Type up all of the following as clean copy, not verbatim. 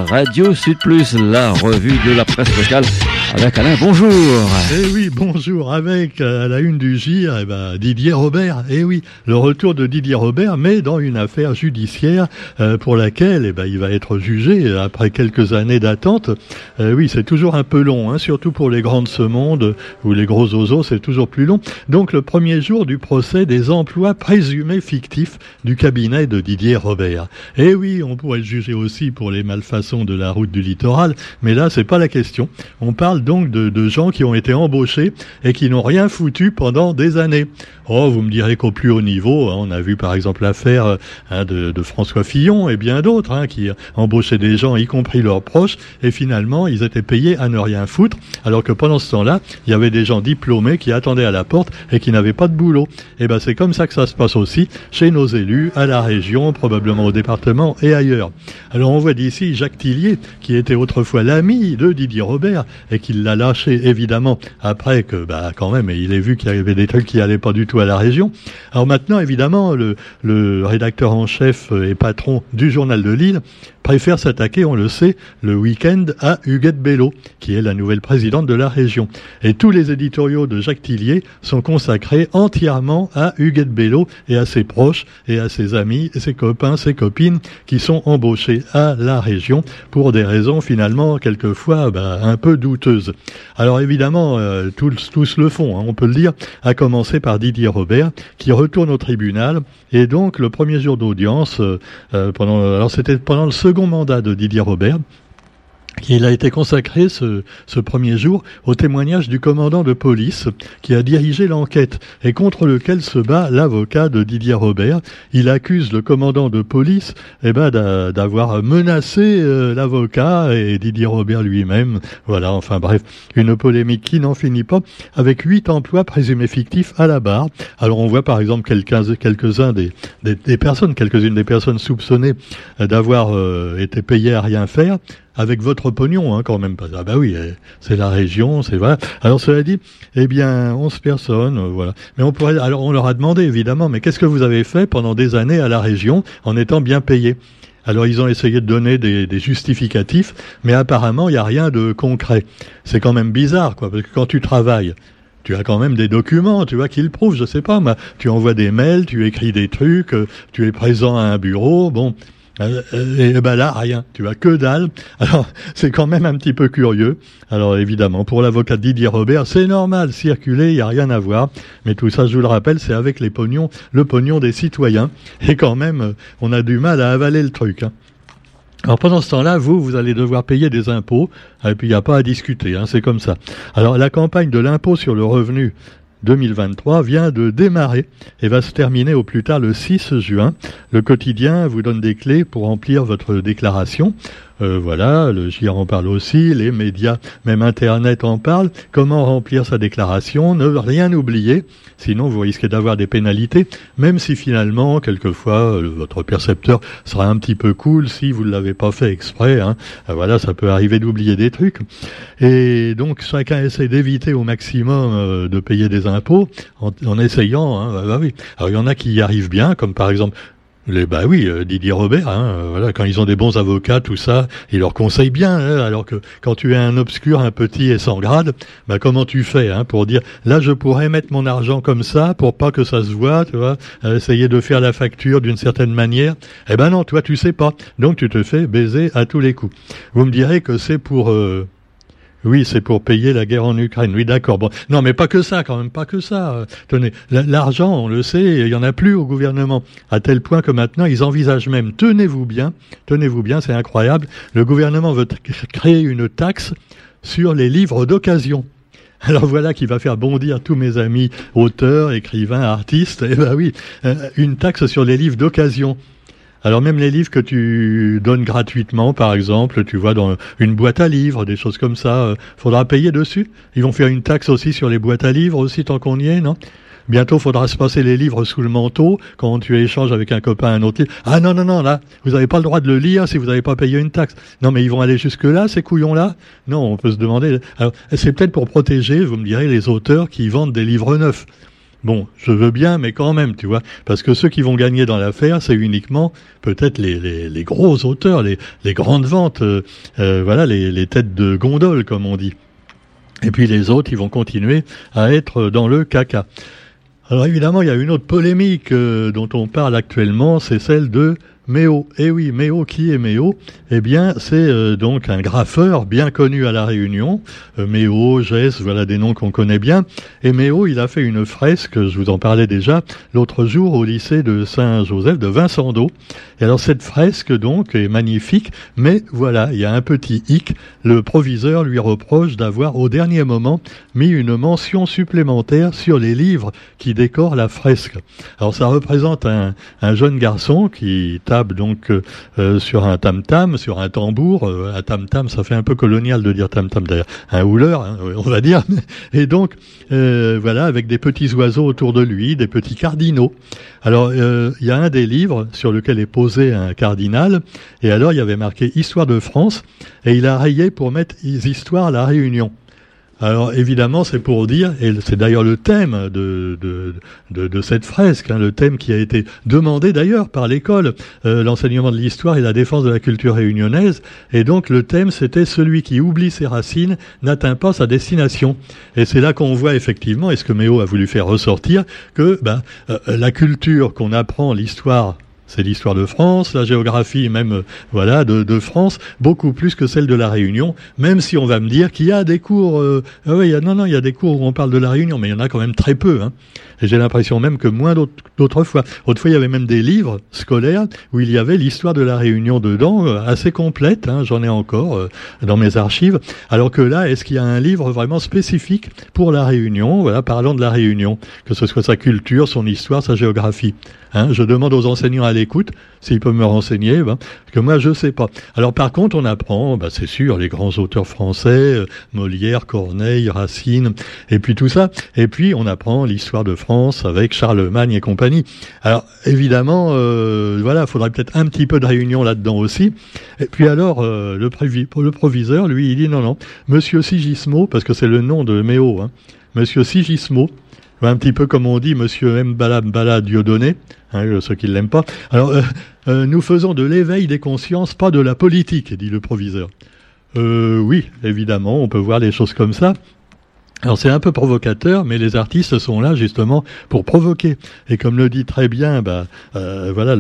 Radio Sud Plus, la revue de la presse locale avec Alain. Bonjour. Eh oui, bonjour. Avec à la une du GIR, Didier Robert. Eh oui, le retour de Didier Robert, mais dans une affaire judiciaire pour laquelle il va être jugé après quelques années d'attente. Oui, c'est toujours un peu long, hein, surtout pour les grands de ce monde ou les gros oiseaux, c'est toujours plus long. Donc le premier jour du procès des emplois présumés fictifs du cabinet de Didier Robert. Eh oui, on pourrait le juger aussi pour les malfaçons de la route du littoral, mais là c'est pas la question. On parle donc de gens qui ont été embauchés et qui n'ont rien foutu pendant des années. Oh, vous me direz qu'au plus haut niveau, on a vu par exemple l'affaire de François Fillon et bien d'autres qui embauchaient des gens, y compris leurs proches, et finalement ils étaient payés à ne rien foutre, alors que pendant ce temps-là, il y avait des gens diplômés qui attendaient à la porte et qui n'avaient pas de boulot. Et c'est comme ça que ça se passe aussi chez nos élus, à la région, probablement au département et ailleurs. Alors on voit d'ici Jacques Tillier, qui était autrefois l'ami de Didier Robert et qui l'a lâché évidemment après que quand même il ait vu qu'il y avait des trucs qui allaient pas du tout à la région. Alors maintenant évidemment le rédacteur en chef et patron du journal de Lille préfère s'attaquer, on le sait, le week-end à Huguette Bello, qui est la nouvelle présidente de la région. Et tous les éditoriaux de Jacques Tillier sont consacrés entièrement à Huguette Bello et à ses proches et à ses amis, ses copains, ses copines qui sont embauchés à la région pour des raisons finalement quelquefois un peu douteuses. Alors évidemment, tous le font, on peut le dire, à commencer par Didier Robert qui retourne au tribunal. Et donc le premier jour d'audience, c'était pendant le second mandat de Didier Robert, il a été consacré ce premier jour au témoignage du commandant de police qui a dirigé l'enquête et contre lequel se bat l'avocat de Didier Robert. Il accuse le commandant de police d'avoir menacé l'avocat et Didier Robert lui-même. Voilà, enfin bref, une polémique qui n'en finit pas avec 8 emplois présumés fictifs à la barre. Alors on voit par exemple quelques-unes des personnes soupçonnées d'avoir été payées à rien faire. Avec votre pognon, quand même. Oui, c'est la région, c'est voilà. Alors cela dit, 11 personnes, voilà. Mais on leur a demandé évidemment, mais qu'est-ce que vous avez fait pendant des années à la région en étant bien payé? Alors ils ont essayé de donner des justificatifs, mais apparemment il n'y a rien de concret. C'est quand même bizarre, parce que quand tu travailles, tu as quand même des documents, qui le prouvent, je sais pas, tu envoies des mails, tu écris des trucs, tu es présent à un bureau, bon. Là, rien. Tu as que dalle. Alors, c'est quand même un petit peu curieux. Alors, évidemment, pour l'avocat Didier Robert, c'est normal, circuler, il n'y a rien à voir. Mais tout ça, je vous le rappelle, c'est avec le pognon des citoyens. Et quand même, on a du mal à avaler le truc, Alors pendant ce temps-là, vous allez devoir payer des impôts, et puis il n'y a pas à discuter, c'est comme ça. Alors la campagne de l'impôt sur le revenu 2023 vient de démarrer et va se terminer au plus tard le 6 juin. Le quotidien vous donne des clés pour remplir votre déclaration. Voilà, le GIR en parle aussi, les médias, même Internet en parle. Comment remplir sa déclaration? Ne rien oublier, sinon vous risquez d'avoir des pénalités, même si finalement, quelquefois, votre percepteur sera un petit peu cool si vous ne l'avez pas fait exprès. Voilà, ça peut arriver d'oublier des trucs. Et donc, chacun essaie d'éviter au maximum de payer des impôts en essayant. Oui. Alors, il y en a qui y arrivent bien, comme par exemple Didier Robert, voilà, quand ils ont des bons avocats, tout ça, ils leur conseillent bien, alors que quand tu es un obscur, un petit et sans grade, comment tu fais, pour dire, là, je pourrais mettre mon argent comme ça, pour pas que ça se voit, tu vois, essayer de faire la facture d'une certaine manière. Non, toi, tu sais pas. Donc, tu te fais baiser à tous les coups. Vous me direz que c'est pour, oui, c'est pour payer la guerre en Ukraine. Oui, d'accord. Bon, non, mais pas que ça, quand même, pas que ça. Tenez, l'argent, on le sait, il y en a plus au gouvernement, à tel point que maintenant, ils envisagent même, tenez-vous bien, c'est incroyable, le gouvernement veut créer une taxe sur les livres d'occasion. Alors voilà qui va faire bondir tous mes amis auteurs, écrivains, artistes. Oui, une taxe sur les livres d'occasion. Alors même les livres que tu donnes gratuitement, par exemple, tu vois, dans une boîte à livres, des choses comme ça, faudra payer dessus. Ils vont faire une taxe aussi sur les boîtes à livres aussi, tant qu'on y est, non? Bientôt, faudra se passer les livres sous le manteau quand tu échanges avec un copain un autre livre. Ah non, là, vous n'avez pas le droit de le lire si vous n'avez pas payé une taxe. Non, mais ils vont aller jusque-là, ces couillons-là? Non, on peut se demander. Alors, c'est peut-être pour protéger, vous me direz, les auteurs qui vendent des livres neufs. Bon, je veux bien, mais quand même, tu vois, parce que ceux qui vont gagner dans l'affaire, c'est uniquement peut-être les gros auteurs, les grandes ventes, voilà, les têtes de gondole, comme on dit. Et puis les autres, ils vont continuer à être dans le caca. Alors évidemment, il y a une autre polémique dont on parle actuellement, c'est celle de Méo. Eh oui, Méo, qui est Méo? Eh bien, c'est donc un graffeur bien connu à La Réunion. Méo, Gess, voilà des noms qu'on connaît bien. Et Méo, il a fait une fresque, je vous en parlais déjà, l'autre jour au lycée de Saint-Joseph de Vincendo. Et alors cette fresque, donc, est magnifique, mais voilà, il y a un petit hic. Le proviseur lui reproche d'avoir, au dernier moment, mis une mention supplémentaire sur les livres qui décorent la fresque. Alors ça représente un jeune garçon qui tape donc sur un tam-tam, sur un tambour. Un tam-tam, ça fait un peu colonial de dire tam-tam d'ailleurs. Un houleur, hein, on va dire. Et donc, voilà, avec des petits oiseaux autour de lui, des petits cardinaux. Alors, il y a un des livres sur lequel est posé un cardinal, et alors il y avait marqué « Histoire de France », et il a rayé pour mettre « Histoire La Réunion ». Alors évidemment, c'est pour dire, et c'est d'ailleurs le thème de cette fresque, hein, le thème qui a été demandé d'ailleurs par l'école, l'enseignement de l'histoire et la défense de la culture réunionnaise, et donc le thème c'était « Celui qui oublie ses racines n'atteint pas sa destination ». Et c'est là qu'on voit effectivement, et ce que Méo a voulu faire ressortir, que la culture qu'on apprend, l'histoire, c'est l'histoire de France, la géographie même, voilà, de France, beaucoup plus que celle de la Réunion, même si on va me dire qu'il y a des cours, il y a des cours où on parle de la Réunion, mais il y en a quand même très peu, hein. Et j'ai l'impression même que moins d'autrefois. Autrefois, il y avait même des livres scolaires où il y avait l'histoire de la Réunion dedans, assez complète, hein, j'en ai encore dans mes archives. Alors que là, est-ce qu'il y a un livre vraiment spécifique pour la Réunion, voilà, parlant de la Réunion, que ce soit sa culture, son histoire, sa géographie, hein? Je demande aux enseignants à l'écoute s'ils peuvent me renseigner, parce que moi je sais pas. Alors par contre, on apprend, c'est sûr, les grands auteurs français, Molière, Corneille, Racine, et puis tout ça. Et puis on apprend l'histoire de France avec Charlemagne et compagnie. Alors évidemment, voilà, faudrait peut-être un petit peu de Réunion là-dedans aussi. Et puis alors, le proviseur, lui, il dit non, Monsieur Sigismo, parce que c'est le nom de Méo, hein, Monsieur Sigismo, un petit peu comme on dit Monsieur Mbala Dieudonné, hein, ceux qui ne l'aiment pas. Alors, nous faisons de l'éveil des consciences, pas de la politique, dit le proviseur. Oui, évidemment, on peut voir les choses comme ça. Alors c'est un peu provocateur, mais les artistes sont là justement pour provoquer. Et comme le dit très bien, voilà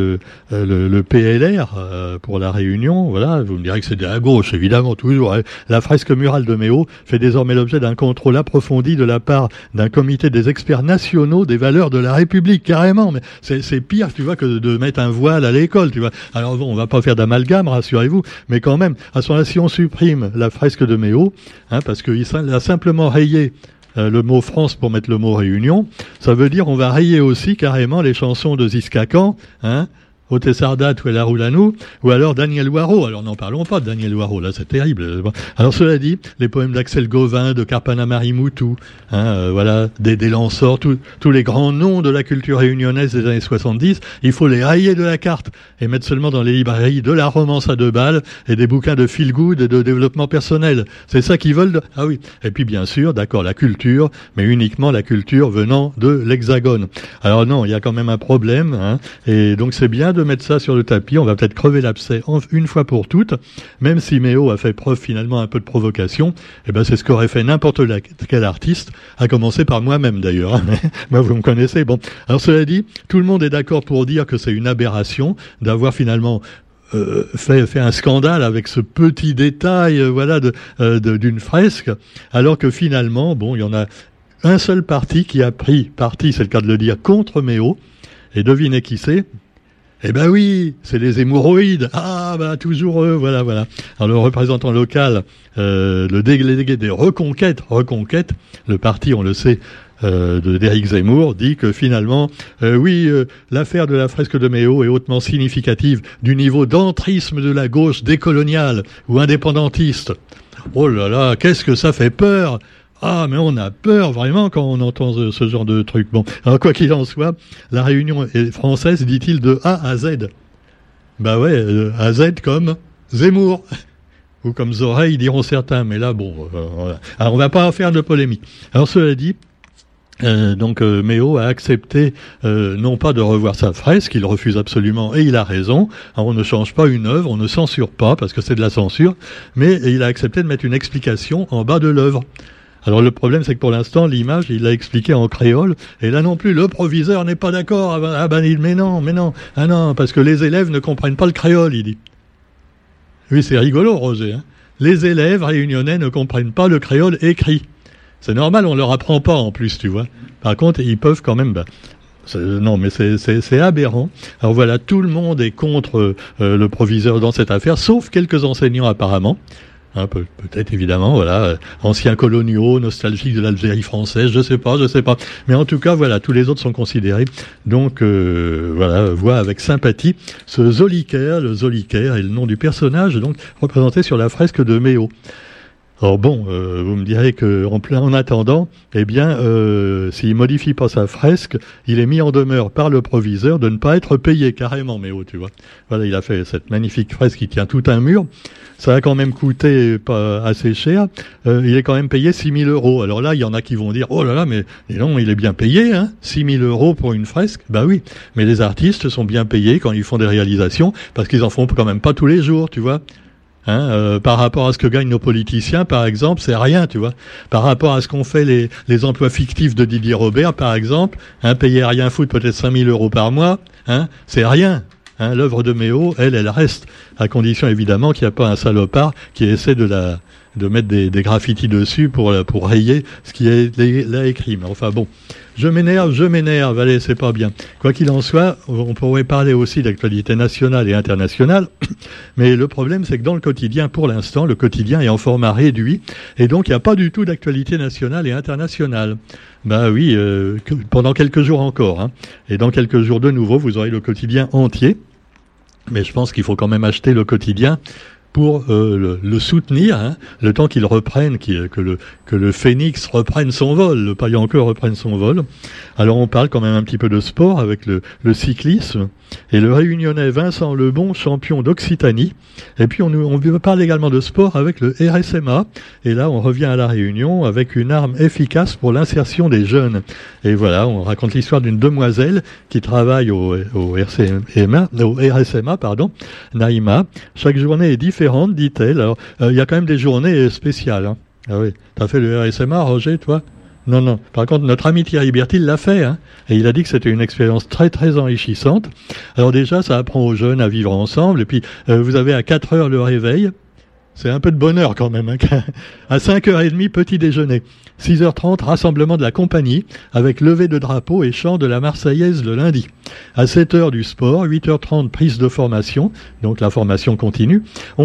le PLR pour la Réunion. Voilà, vous me direz que c'est de la gauche, évidemment toujours. Hein. La fresque murale de Méo fait désormais l'objet d'un contrôle approfondi de la part d'un comité des experts nationaux des valeurs de la République, carrément. Mais c'est pire, tu vois, que de mettre un voile à l'école, tu vois. Alors bon, on va pas faire d'amalgame, rassurez-vous, mais quand même, à ce moment-là, si on supprime la fresque de Méo, hein, parce qu'il a simplement rayé le mot France pour mettre le mot Réunion, ça veut dire on va rayer aussi carrément les chansons de Ziskakan, hein, Otesardat ou El Aroulanou, ou alors Daniel Waro. Alors n'en parlons pas de Daniel Waro, là c'est terrible. Alors cela dit, les poèmes d'Axel Gauvin, de Karpana Marimoutou, hein, voilà, des Lansor, tous les grands noms de la culture réunionnaise des années 70, il faut les rayer de la carte et mettre seulement dans les librairies de la romance à 2 balles et des bouquins de feel good et de développement personnel. C'est ça qu'ils veulent. Ah oui. Et puis bien sûr, d'accord, la culture, mais uniquement la culture venant de l'Hexagone. Alors non, il y a quand même un problème, hein, et donc c'est bien de mettre ça sur le tapis. On va peut-être crever l'abcès une fois pour toutes, même si Méo a fait preuve finalement un peu de provocation. C'est ce qu'aurait fait n'importe quel artiste, à commencer par moi-même d'ailleurs, hein. Moi vous me connaissez. Bon, alors cela dit, tout le monde est d'accord pour dire que c'est une aberration d'avoir finalement fait un scandale avec ce petit détail, voilà, d'une fresque, alors que finalement, bon, il y en a un seul parti qui a pris parti, c'est le cas de le dire, contre Méo, et devinez qui c'est? Eh ben oui, c'est les hémorroïdes. Ah, toujours eux, voilà. Alors le représentant local, le délégué des Reconquêtes, le parti, on le sait, d'Éric Zemmour, dit que finalement, l'affaire de la fresque de Méo est hautement significative du niveau d'entrisme de la gauche décoloniale ou indépendantiste. Oh là là, qu'est-ce que ça fait peur! Ah, mais on a peur vraiment quand on entend ce genre de truc. Bon, alors quoi qu'il en soit, la Réunion est française, dit-il, de A à Z. À Z comme Zemmour. Ou comme Zoreille, diront certains. Mais là, bon, alors on va pas faire de polémique. Alors cela dit, Donc Méo a accepté non pas de revoir sa fresque, il refuse absolument et il a raison. Alors, on ne change pas une œuvre, on ne censure pas parce que c'est de la censure, mais il a accepté de mettre une explication en bas de l'œuvre. Alors le problème c'est que pour l'instant l'image il l'a expliqué en créole et là non plus le proviseur n'est pas d'accord. Ah ben il mais non ah non parce que les élèves ne comprennent pas le créole il dit. Oui c'est rigolo Roger. Hein. Les élèves réunionnais ne comprennent pas le créole écrit. C'est normal, on leur apprend pas en plus, tu vois. Par contre, ils peuvent quand même. Non, mais c'est aberrant. Alors voilà, tout le monde est contre le proviseur dans cette affaire, sauf quelques enseignants apparemment. Hein, peut-être évidemment, voilà, anciens coloniaux, nostalgiques de l'Algérie française, je sais pas. Mais en tout cas, voilà, tous les autres sont considérés. Donc voilà, voit avec sympathie ce Zoliker. Le Zoliker est le nom du personnage, donc représenté sur la fresque de Méo. Alors bon, vous me direz que en attendant, eh bien, s'il modifie pas sa fresque, il est mis en demeure par le proviseur de ne pas être payé carrément, Méo, tu vois. Voilà, il a fait cette magnifique fresque qui tient tout un mur. Ça a quand même coûté pas assez cher. Il est quand même payé 6 000 €. Alors là, il y en a qui vont dire, oh là là, mais non, il est bien payé, hein. 6 000 € pour une fresque. Bah oui. Mais les artistes sont bien payés quand ils font des réalisations parce qu'ils en font quand même pas tous les jours, tu vois. Hein, par rapport à ce que gagnent nos politiciens, par exemple, c'est rien, tu vois. Par rapport à ce qu'ont fait les emplois fictifs de Didier Robert, par exemple, payer à rien foutre peut-être 5 000 € par mois, hein, c'est rien. Hein, l'œuvre de Méo, elle reste, à condition évidemment qu'il n'y a pas un salopard qui essaie de mettre des graffitis dessus pour rayer ce qui est là écrit. Mais enfin bon, je m'énerve, allez, c'est pas bien. Quoi qu'il en soit, on pourrait parler aussi d'actualité nationale et internationale, mais le problème c'est que dans le quotidien, pour l'instant, le quotidien est en format réduit, et donc il n'y a pas du tout d'actualité nationale et internationale. Bah oui, pendant quelques jours encore, hein. Et dans quelques jours de nouveau, vous aurez le quotidien entier, mais je pense qu'il faut quand même acheter le quotidien pour le soutenir, hein, le temps qu'il reprenne, que le phénix reprenne son vol, le paillanqueur reprenne son vol. Alors on parle quand même un petit peu de sport avec le cyclisme et le Réunionnais Vincent Lebon, champion d'Occitanie. Et puis on parle également de sport avec le RSMA. Et là on revient à la Réunion avec une arme efficace pour l'insertion des jeunes. Et voilà, on raconte l'histoire d'une demoiselle qui travaille au RSMA, Naïma. Chaque journée est différente, dit-elle. Alors il y a quand même des journées spéciales. Hein. Ah oui, t'as fait le RSMA, Roger, toi ? Non. Par contre, notre ami Thierry Bertil l'a fait, hein, et il a dit que c'était une expérience très très enrichissante. Alors déjà, ça apprend aux jeunes à vivre ensemble, et puis vous avez à 4 heures le réveil. C'est un peu de bonheur quand même. Hein. À 5h30, petit déjeuner. 6h30, rassemblement de la compagnie, avec levée de drapeau et chant de la Marseillaise le lundi. À 7h du sport, 8h30, prise de formation, donc la formation continue.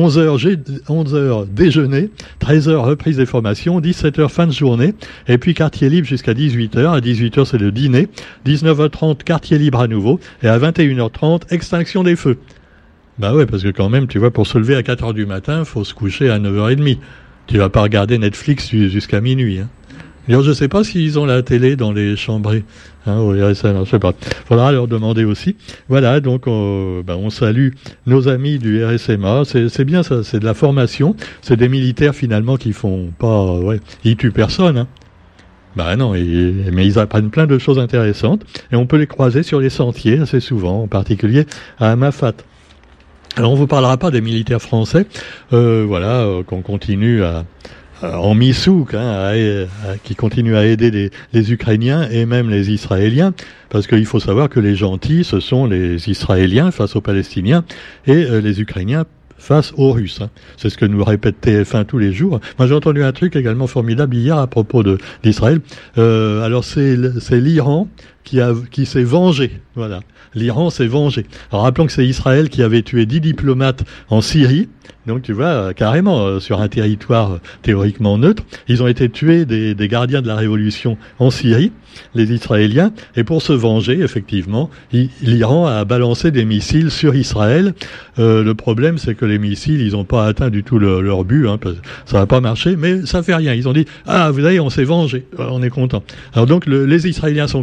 11h déjeuner, 13h reprise des formations, 17h fin de journée, et puis quartier libre jusqu'à 18h. À 18h, c'est le dîner. 19h30, quartier libre à nouveau, et à 21h30, extinction des feux. Bah ouais, parce que quand même, tu vois, pour se lever à 4h du matin, faut se coucher à 9h30. Tu vas pas regarder Netflix jusqu'à minuit. Hein. D'ailleurs, je sais pas s'ils ont la télé dans les chambrées. Hein, au RSN, je sais pas. Faudra leur demander aussi. Voilà, donc on salue nos amis du RSMA. C'est bien ça, c'est de la formation. C'est des militaires finalement qui font pas... ils tuent personne, hein. Bah non, mais ils apprennent plein de choses intéressantes. Et on peut les croiser sur les sentiers assez souvent, en particulier à Amafat. Alors on vous parlera pas des militaires français, qu'on continue en Missouk, hein, qui continue à aider les Ukrainiens et même les Israéliens, parce qu'il faut savoir que les gentils, ce sont les Israéliens face aux Palestiniens et les Ukrainiens face aux Russes. Hein. C'est ce que nous répète TF1 tous les jours. Moi, j'ai entendu un truc également formidable hier à propos d'Israël. Alors, c'est l'Iran qui s'est vengé. Voilà. L'Iran s'est vengé. Alors, rappelons que c'est Israël qui avait tué 10 diplomates en Syrie. Donc, tu vois, carrément, sur un territoire théoriquement neutre. Ils ont été tués des gardiens de la révolution en Syrie, les Israéliens. Et pour se venger, effectivement, l'Iran a balancé des missiles sur Israël. Le problème, c'est que les missiles, ils n'ont pas atteint du tout leur but. Hein, ça n'a pas marché, mais ça fait rien. Ils ont dit, vous voyez, on s'est vengé. On est content. Alors donc, les Israéliens sont contents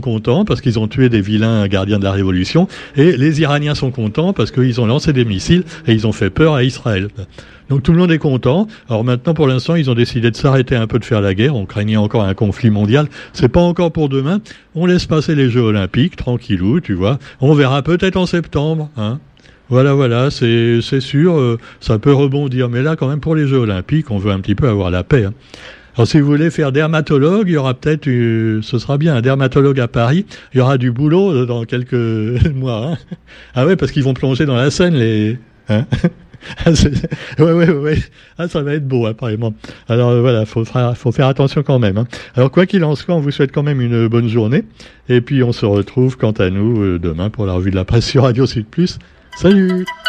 parce qu'ils ont tué des vilains gardiens de la Révolution, et les Iraniens sont contents parce qu'ils ont lancé des missiles et ils ont fait peur à Israël. Donc tout le monde est content. Alors maintenant, pour l'instant, ils ont décidé de s'arrêter un peu de faire la guerre. On craignait encore un conflit mondial. C'est pas encore pour demain. On laisse passer les Jeux Olympiques, tranquillou, tu vois. On verra peut-être en septembre, hein. Voilà, c'est sûr, ça peut rebondir. Mais là, quand même, pour les Jeux Olympiques, on veut un petit peu avoir la paix, hein. Alors, si vous voulez faire dermatologue, il y aura peut-être, ce sera bien, un dermatologue à Paris. Il y aura du boulot dans quelques mois, hein. Ah ouais, parce qu'ils vont plonger dans la Seine, hein. Ouais. Ah, ça va être beau, apparemment. Alors, voilà, faut faire attention quand même, hein. Alors, quoi qu'il en soit, on vous souhaite quand même une bonne journée. Et puis, on se retrouve, quant à nous, demain pour la revue de la presse sur Radio Sud Plus. Salut!